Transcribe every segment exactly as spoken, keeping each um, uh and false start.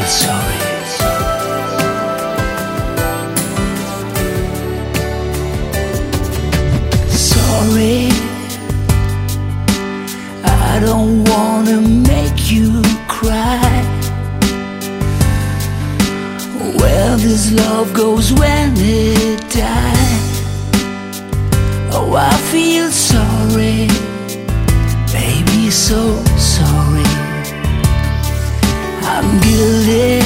sorry. Sorry, I don't wanna make you cry. Where this love goes when it dies. Oh, I feel sorry, baby, so sorry. I'm guilty,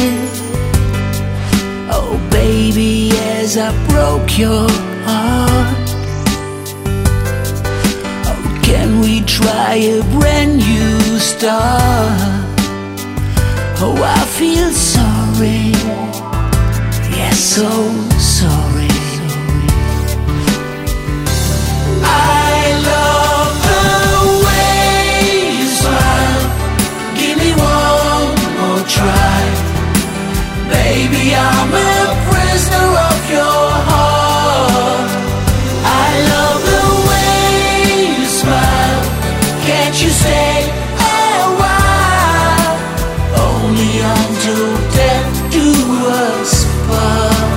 oh baby, as I broke your heart. Oh, can we try a brand new start? Oh, I feel sorry, yes, so sorry. I love the way you smile. Give me one more try. Baby, I'm a prisoner of your heart. I love the way you smile. Can't you stay a while? Only until death do us part.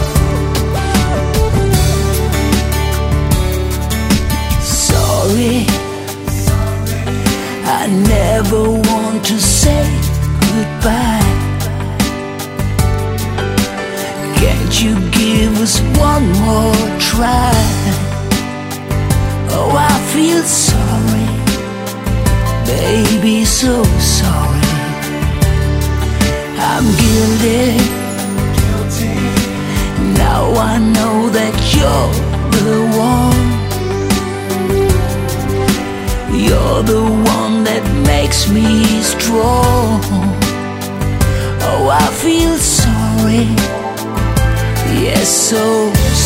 Sorry, I never want to say goodbye. Can't you give us one more try? Oh, I feel sorry, baby, so sorry. I'm guilty. Now I know that you're the one. You're the one that makes me strong. Oh, I feel sorry, yes, so sorry.